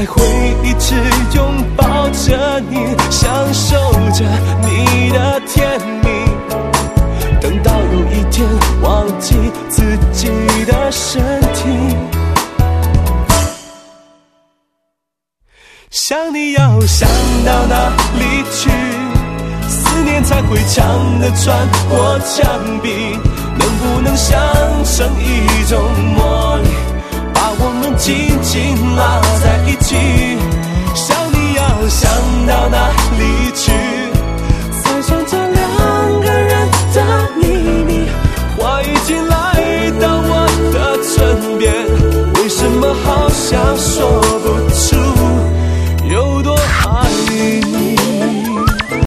还会一直拥抱着你，享受着你的甜蜜，等到有一天忘记自己的身体。想你要想到哪里去，思念才会唱得穿过墙壁，能不能想成一种魔力，把我们紧紧拉在一起。想你要想到哪里去，